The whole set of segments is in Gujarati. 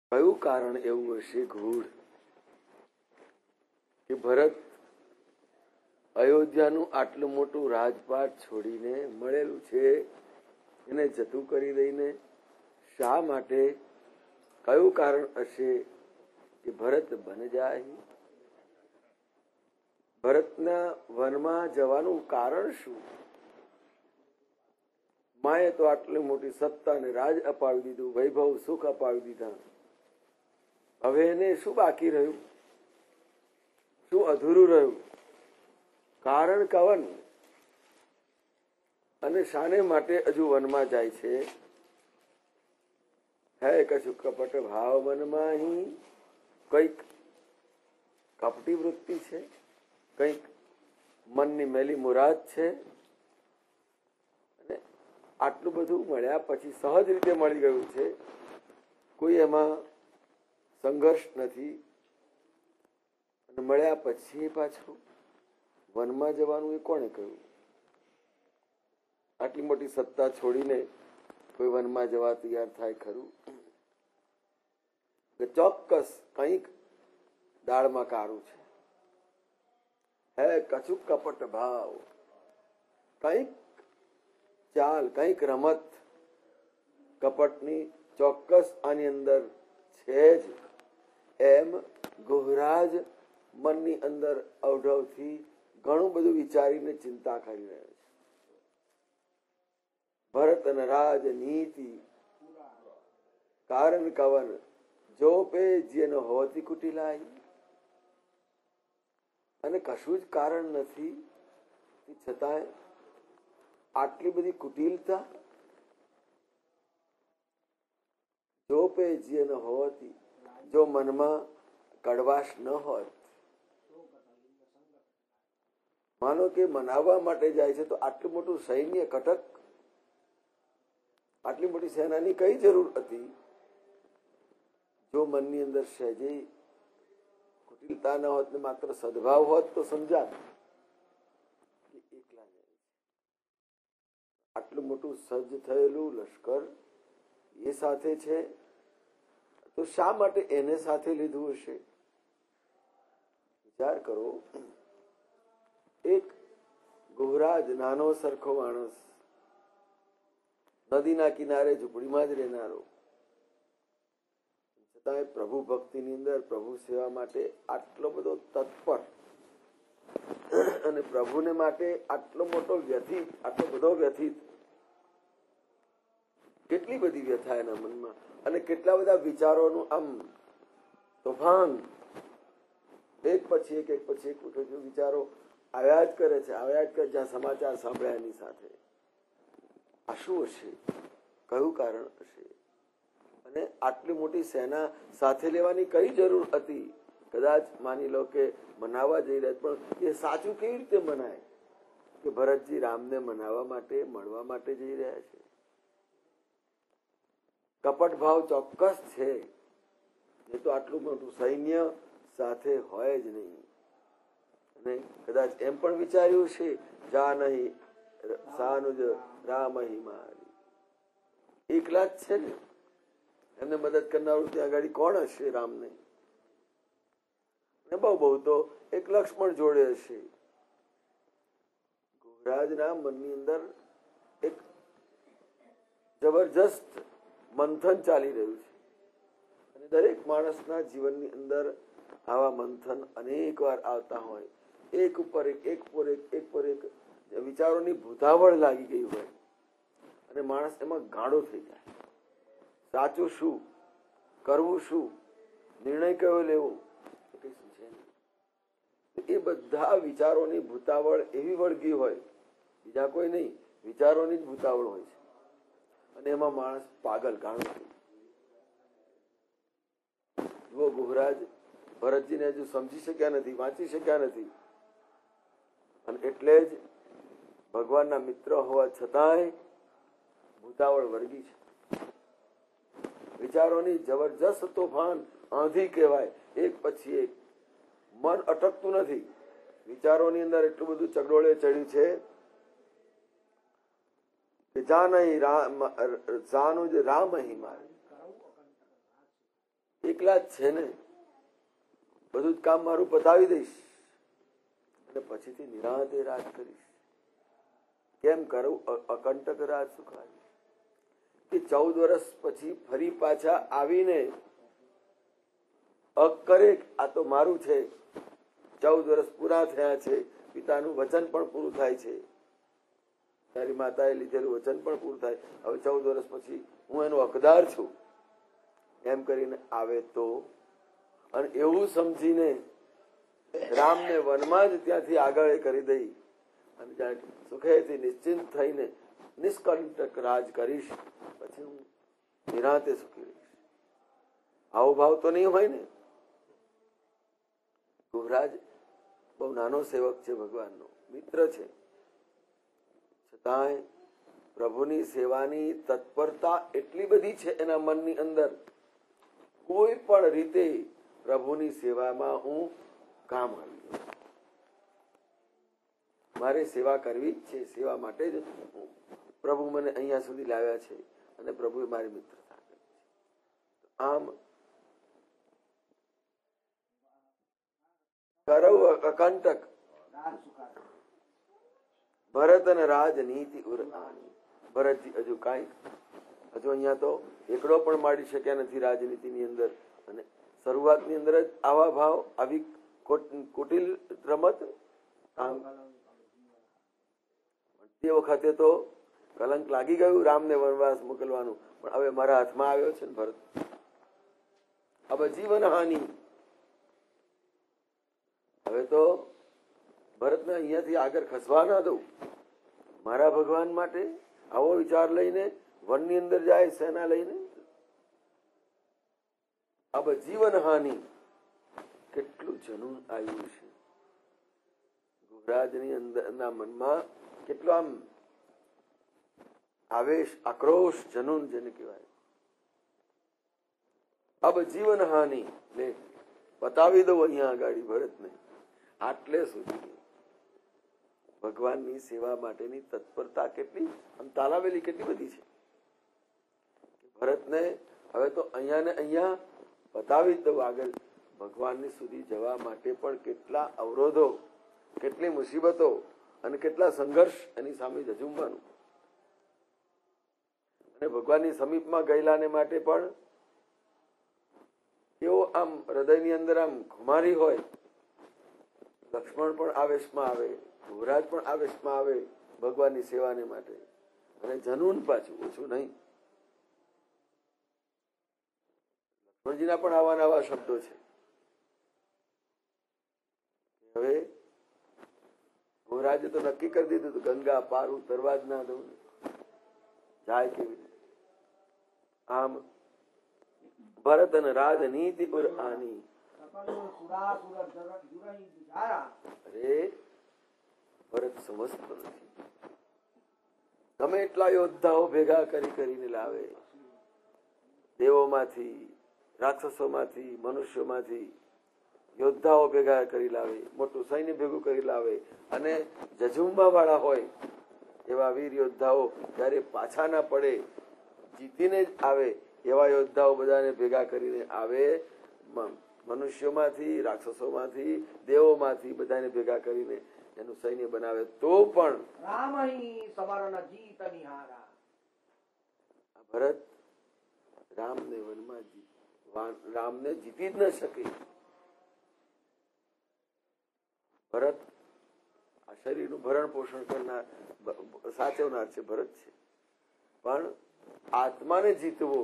કયું કારણ એવું હશે ગૂઢ કે ભરત અયોધ્યાનું આટલું મોટું રાજપાટ છોડીને મળેલું છે એને જતું કરી દઈને શા માટે? કયું કારણ હશે કે ભરત બન જાય? ભરતના વનમાં જવાનું કારણ શું? માએ તો આટલી મોટી સત્તા ને રાજ અપાવી દીધું, વૈભવ સુખ અપાવી દીધા. હવે એને શું બાકી રહ્યું? શું અધૂરું રહ્યું? કારણ કવન અને શાને માટે હજુ વનમાં જાય છે? હે કશું કપટ ભાવ મનમાં, કઈક કપટી વૃત્તિ છે, કઈક મનની મેલી મુરાદ છે. અને આટલું બધું મળ્યા પછી સહજ રીતે મળી ગયું છે, કોઈ એમાં સંઘર્ષ નથી. અને મળ્યા પછી પાછું વનમાં જવાનું એ કોણે કહ્યું? આટલી મોટી સત્તા છોડીને કોઈ વનમાં જવા તૈયાર થાય ખરું? ચોક્કસ કંઈક દાળમાં કાળું છે. હે કછુક કપટ ભાવ, કંઈક ચાલ, કંઈક રમત કપટની ચોક્કસ આની અંદર છે જ. એમ ગુહરાજ મનની અંદર અવઢવથી ઘણું બધું વિચારીને ચિંતા કરી રહ્યો છે. ભરત અને રાજ નીતિ કારણ કવન જો પે જેન હોતી કુટિલાઈ. અને કશું જ કારણ નથી છતાંય આટલી બધી કુટિલતા. જો પે જેન હોતી, જો મનમાં કડવાશ ન હોત. માનો કે મનાવવા માટે જાય છે તો આટલું મોટું સૈન્ય કટક, આટલી મોટી સેનાની કઈ જરૂર હતી? જો મનની અંદર સહેજે કુટિલતા ન હોત ને માત્ર સદભાવ હોત તો સમજાત કે એકલા જાય. આટલું મોટું સજ્જ થયેલું લશ્કર એ સાથે છે તો શા માટે એને સાથે લીધું હશે? વિચાર કરો. એક ગુહરાજ નાનો સરખો માણસ, નદીના કિનારે ઝૂંપડીમાં જ રહેનારો, છતાંય પ્રભુ ભક્તિની અંદર પ્રભુ સેવા માટે આટલો બધો તત્પર અને પ્રભુને માટે આટલો મોટો વ્યથિત, આટલો બધો વ્યથિત. કેટલી બધી વ્યથા એના મનમાં અને કેટલા બધા વિચારોનું આમ તોફાન, એક પછી એક વિચારો આવ્યા જ કરે છે, આવ્યા જ કરે. જ્યાં સમાચાર સાંભળ્યા એની સાથે આ શું હશે? કયું કારણ હશે? અને આટલી મોટી સેના સાથે લેવાની કઈ જરૂર હતી? કદાચ માની લો કે મનાવવા જઈ રહ્યા, પણ એ સાચું કેવી રીતે મનાય કે ભરતજી રામને મનાવવા માટે, મળવા માટે જઈ રહ્યા છે? કપટ ભાવ ચોક્કસ છે. એ તો આટલું મોટું સૈન્ય સાથે હોય જ નહીં. અને કદાચ એમ પણ વિચાર્યું છે, જા નહીં સાનુજ રામ મારી, એકલા જ છે ને, એમને મદદ કરનારું ત્યાં આગળ કોણ હશે? રામને. બહુ બહુ તો એક લક્ષ્મણ જોડે હશે. ગુહરાજના મનની અંદર એક જબરજસ્ત મંથન ચાલી રહ્યું છે. અને દરેક માણસના જીવનની અંદર આવા મંથન અનેક વાર આવતા હોય. એક ઉપર એક વિચારોની ભૂતાવળ લાગી ગઈ હોય અને માણસ એમાં ગાંડો થઈ જાય. સાચું શું, કરવું શું, નિર્ણય કયો લેવો, કઈ સમજે નહીં. એ બધા વિચારોની ભૂતાવળ એવી વળગી હોય, બીજા કોઈ નહીં, વિચારોની જ ભૂતાવળ હોય છે. અને એમાં માણસ પાગલ, ગાંડો થઈ. જુઓ, ગુહરાજ ભરતજીને હજુ સમજી શક્યા નથી, વાંચી શક્યા નથી. અને એટલે જ ભગવાનના મિત્ર હોવા છતાંય ભૂતાવળ વળગી છે. વિચારોની જબરજસ્ત તોફાન, આંધી કહેવાય, એક પછી એક. મન અટકતું નથી. વિચારોની અંદર એટલું બધું ચગડોળે ચડ્યું છે કે જાનહી સાનુજ રામ મારે. એકલા જ છે ને, બધું જ કામ મારું પતાવી દઈશ અને પછીથી નિરાંતે રાજ કરીશ. કેમ કરું? અકંટક રાજ સુખાવીશ. કે 14 વર્ષ પછી ફરી પાછા આવીને હક કરે આ તો મારું છે. 14 વર્ષ પૂરા થયા છે, પિતાનું વચન પણ પૂરું થાય છે, તારી માતાએ લીધેલું વચન પણ પૂરું થાય, હવે 14 વર્ષ પછી હું એનો હકદાર છું એમ કરીને આવે તો, અને એવું સમજીને રામને વનમાં જ ત્યાંથી આગળ કરી દઈ અને સુખેથી નિશ્ચિંત થઈને નિષ્કંટક રાજ કરીશ, પછી હું નિરાંતે સુખી રહીશ. આવો ભાવ તો નહીં હોય ને. ગુહરાજ બહુ નાનો સેવક છે, ભગવાનનો મિત્ર છે, છતાંય પ્રભુની સેવાની તત્પરતા એટલી બધી છે એના મનની અંદર, કોઈ પણ રીતે પ્રભુની સેવામાં હું કામ આવી જાઉં, મારે સેવા કરવી જ છે, સેવા માટે જ પ્રભુ મને અહીંયા સુધી લાવ્યા છે અને પ્રભુએ મારી મિત્રતા કરી છે. આમ કરવ અકંટક ભરત અને રાજનીતિ ઉરઆની. ભરતજી હજુ અહીંયા તો એકડો પણ માંડી શક્યા નથી રાજનીતિની અંદર, અને શરૂઆતની અંદર જ આવા ભાવ, આવી કુટિલ રમત. તે વખતે તો કલંક લાગી ગયું રામને વનવાસ મોકલવાનું, પણ હવે મારા હાથમાં આવ્યો છે ને ભરત, હવે જીવન હાનિ. હવે તો ભરતને અહીંયાથી આગળ ખસવા ના દઉં. મારા ભગવાન માટે આવો વિચાર લઈને વનની અંદર જાય સેના લઈને, હવે જીવન હાનિ. કેટલું જનૂન આવ્યું છે ગુહરાજની અંદરના મનમાં, કેટલો આમ આવેશ, આક્રોશ, જનૂન જેને કહેવાય. અબ જીવન હાનિ લે બતાવી દઉં અહીંયા આગળ ભરતને. આટલે સુધી ભગવાનની સેવા માટેની તત્પરતા કેટલી આમ તાલાવેલી કેટલી બધી છે. ભરતને હવે તો અહીંયા ને અહીંયા બતાવી જ દઉં આગળ. ભગવાનની સુધી જવા માટે પણ કેટલા અવરોધો, કેટલી મુસીબતો અને કેટલા સંઘર્ષ એની સામે ઝઝુમવાનું. અને ભગવાનની સમીપમાં ગયેલાને માટે પણ કેવો આમ હૃદયની અંદર આમ ખુમારી હોય. લક્ષ્મણ પણ આવેશમાં આવે, યુવરાજ પણ આવેશમાં આવે ભગવાનની સેવાને માટે, અને જનૂન પાછું ઓછું નહીં. લક્ષ્મણજીના પણ આવા નવા શબ્દો છે. હવે યુવરાજે તો નક્કી કરી દીધું હતું ગંગા પાર ઉતરવા જ ના દઉં, જાય કેવી. આમ ભરત અને રાજનીતિ પર આની. અરે ભરત સમજતો નથી. ગમે એટલા યોદ્ધાઓ ભેગા કરીને લાવે, દેવોમાંથી, રાક્ષસોમાંથી, મનુષ્યોમાંથી યોદ્ધાઓ ભેગા કરી લાવે, મોટું સૈન્ય ભેગું કરી લાવે, અને જજુમવા વાળા હોય એવા વીર યોદ્ધાઓ જયારે પાછા ના પડે, જીતીને જ આવે એવા યોદ્ધાઓ બધાને ભેગા કરીને આવે. મનુષ્યોમાંથી, રાક્ષસોમાંથી, દેવોમાંથી બધાને ભેગા કરીને એનું સૈન્ય બનાવે. તો પણ ભરત રામને વનમાં રામને જીતી જ ન શકે. ભરત આ શરીરનું ભરણ પોષણ કરનાર, સાચવનાર છે ભરત છે, પણ આત્માને જીતવો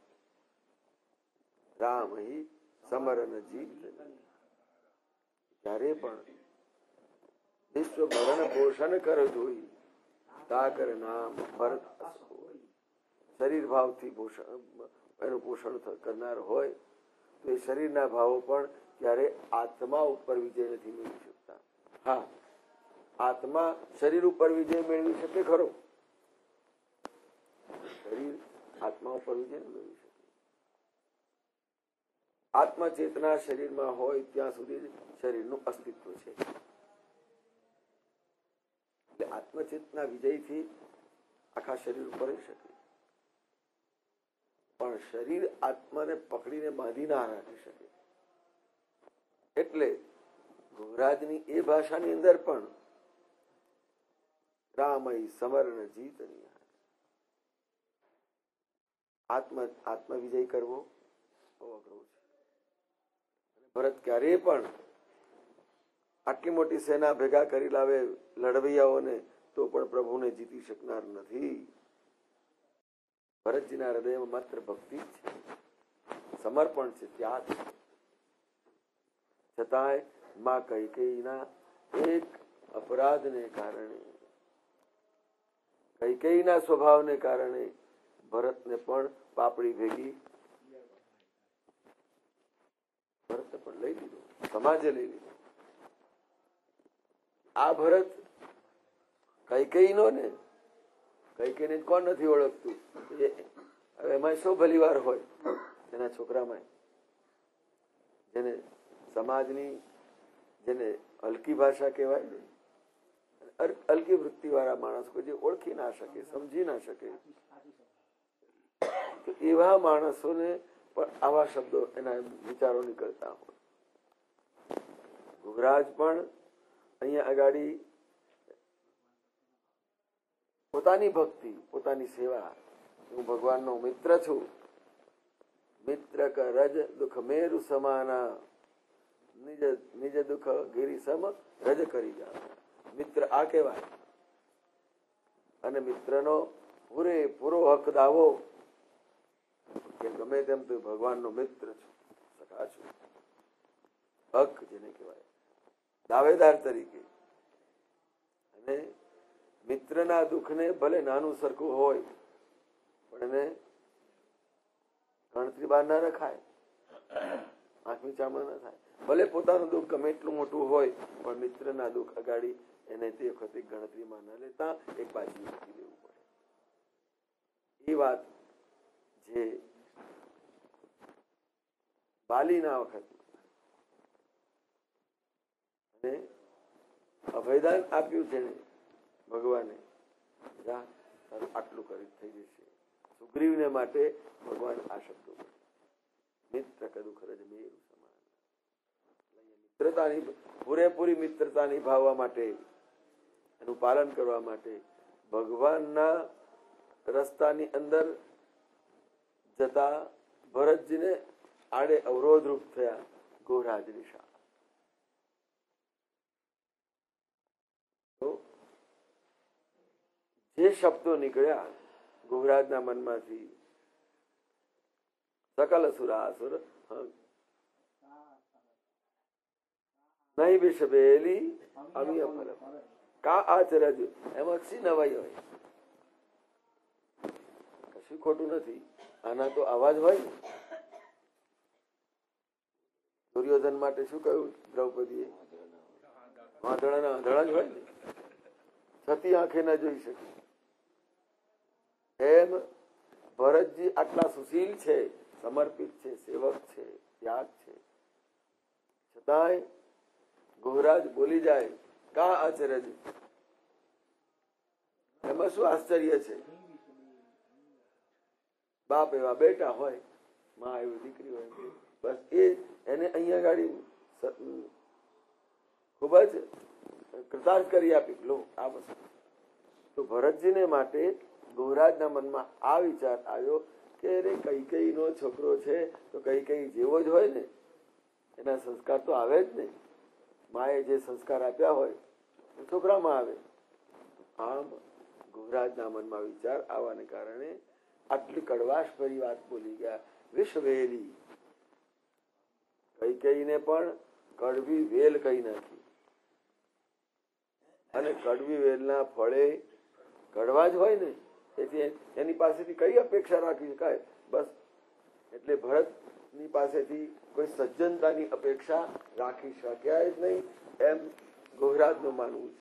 રામ હિ સમરણ જીત. ત્યારે પણ વિશ્વ ભરણ પોષણ કર જોઈ તા કર નામ ભરત. શરીર ભાવથી એનું પોષણ કરનાર હોય તો એ શરીરના ભાવો પણ ત્યારે આત્મા ઉપર વિજય નથી મેળવી શકતા. હા, આત્મા શરીર ઉપર વિજય મેળવી શકે ખરો, શરીર આત્મા ઉપર વિજય મેળવી શકે. આત્મચેતના શરીરમાં હોય ત્યાં સુધી શરીરનું અસ્તિત્વ છે. એટલે આત્મચેતના વિજયથી આખા શરીર ઉપર રહી શકે. પણ શરીર આત્માને પકડીને બાંધી ના રાખી શકે. એટલે ગુજરાતની એ ભાષાની અંદર પણ રામય સમરણ જીતની આત્મ વિજય કરવો બહુ અઘરો છે. ભરત ક્યારેય પણ આટલી મોટી સેના ભેગા કરી લાવે લડવૈયાઓને તો પણ પ્રભુને જીતી શકનાર નથી. ભરતજીના હૃદયમાં માત્ર ભક્તિ જ છે, સમર્પણ છે, ત્યાગ છે. છતાંય માં કૈકેયીના એક અપરાધને કારણે, કૈકેયીના સ્વભાવને કારણે ભરતને પણ પાપડી ભેગી ભરતને પણ લઈ લીધો, સમાજે લઈ લીધો. આ ભરત કૈકેયીનો ને, કૈકેયીને કોણ નથી ઓળખતું? એમાં શું ભલીવાર હોય એના છોકરામાં, જેને સમાજની, જેને હલકી ભાષા કહેવાય ને, હલકી વૃત્તિ વાળા માણસ જે ઓળખી ના શકે, સમજી ના શકે, તો એવા માણસોને પણ આવા શબ્દો એના વિચારો નીકળતા હોય. ગુજરાજ પણ અહીંયા આગળ પોતાની ભક્તિ, પોતાની સેવા, હું ભગવાનનો મિત્ર છું, મિત્ર ક રજ દુઃખ મેરુ સમાના, નિજ દુઃખ ગિરી સમ રજ કરી જાવ. મિત્ર આ કહેવાય. અને મિત્રનો પૂરેપૂરો હક દાવો કે ગમે તેમ તો ભગવાનનો મિત્ર છું, સખા છું. હક જેને કહેવાય, દાવેદાર તરીકે. અને મિત્રના દુઃખને ભલે નાનું સરખું હોય પણ એને ગણતરી બહાર ના રખાય, આંખ મીચામણ ના થાય. ભલે પોતાનું દુઃખ ગમે એટલું મોટું હોય પણ મિત્રના દુઃખ અગાડી એને તે વખતે ગણતરીમાં ન લેતા એક બાજુ મૂકી દેવું પડે. એ વાત જે બાલીના વખતમાં અને અભયદાન આપ્યું છે ભગવાને, તારું આટલું કરી થઈ જશે. સુગ્રીવને માટે ભગવાન આ શબ્દો મિત્ર કદું ખરજ મેરુ સમાન. મિત્રતાની પૂરેપૂરી મિત્રતા નિભાવવા માટે, એનું પાલન કરવા માટે ભગવાનના રસ્તાની અંદર જતા ભરતજીને આડે અવરોધરૂપ થયા ગોરાજની શાહ. જે શબ્દો નીકળ્યા ગુજરાજના મનમાંથી, સકલ અસુરાસુર નહીં બિશબેલી અમિય ફલ કા આચરજ, એમાં શી નવાઈ હોય? કશું ખોટું નથી. આના તો અવાજ હોય ને. દુર્યોધન માટે શું કહ્યું દ્રૌપદીએ? વાંધણાના આંધળા જ હોય ને, છતી આંખે ન જોઈ શકે. એમ ભરતજી આટલા સુશીલ છે, સમર્પિત છે, સેવક છે, ત્યાગ છે, છતાંય ગુજરાજ બોલી જાય કા આચરજ. એમાં શું આશ્ચર્ય છે? બાપ એવા બેટા હોય, માં એવી દીકરી હોય, બસ એને અહીંયા ગાડી ખૂબ જ કૃતાર્થ કરી આપી લો આ વસ્તુ. તો ભરતજીને માટે ગુજરાજના મનમાં આ વિચાર આવ્યો કે અરે કૈકેયીનો છોકરો છે તો કૈકેયી જેવો જ હોય ને, એના સંસ્કાર તો આવે જ ને. માએ જે સંસ્કાર આપ્યા હોય એ છોકરામાં આવે. આમ ગુજરાજના મનમાં વિચાર આવવાને કારણે આટલી કડવાશ ભરી વાત બોલી ગયા. વિષવેલી, કૈકેયીને પણ કડવી વેલ કહી નાખી. અને કડવી વેલના ફળે કડવા જ હોય ને, તેથી એની પાસેથી કઈ અપેક્ષા રાખી શકાય? બસ એટલે ભરતની પાસેથી કોઈ સજ્જનતાની અપેક્ષા રાખી શક્યા જ નહીં, એમ ગુજરાજનું માનવું છે.